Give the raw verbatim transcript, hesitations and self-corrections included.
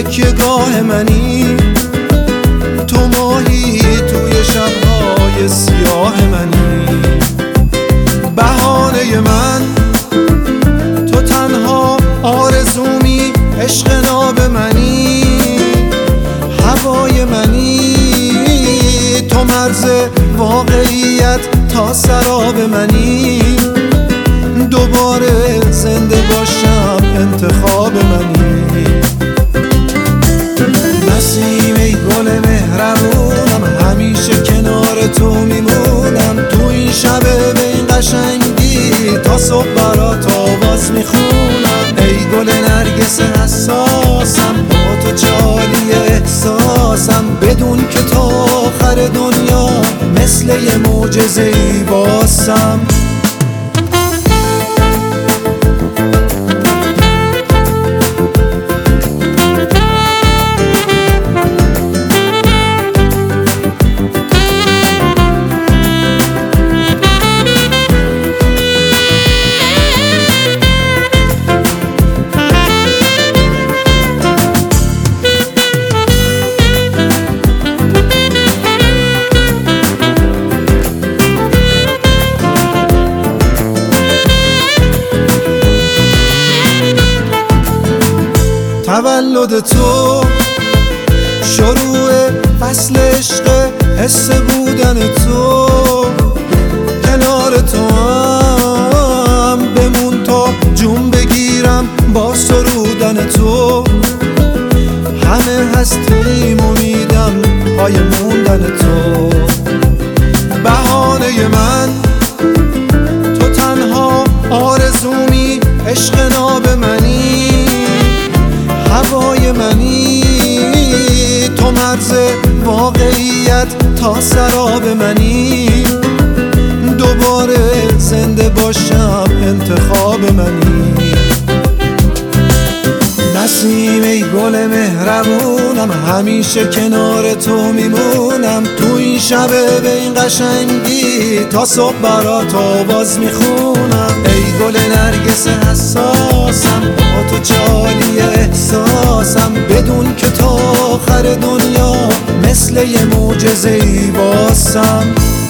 تکیه گاه منی، تو ماهی توی شبهای سیاه منی. بهانه من تو تنها آرزومی، عشق ناب منی، هوای منی، تو مرز واقعیت تا سراب منی. دوباره زنده باشم انتخاب منی. نسیم ای گل مهربونم، همیشه کنار تو میمونم. تو این شب به این قشنگی تا صبح برات آواز میخونم. ای گل نرگس حساسم، با تو جالی احساسم. بدون که تا آخر دنیا مثل یه معجزه ای واسم. تولد تو شروع فصل عشق، حس بودن تو کنار تو هم بمون تا جون بگیرم با سرودن تو. همه هستیم امیدم پای موندن تو. بهانه من تو تنها آرزومی، عشق ناب منی، هوای منی، تو مرز واقعیت تا سراب منی. دوباره زنده باشم انتخاب منی. نسیم ای گل مهربونم، همیشه کنار تو میمونم. تو این شب به این قشنگی تا صبح برات آواز میخونم. ای گل نرگس حساسم، با تو جالی احساسم. بدون که تا آخر دنیا مثل یه معجزه ای واسم.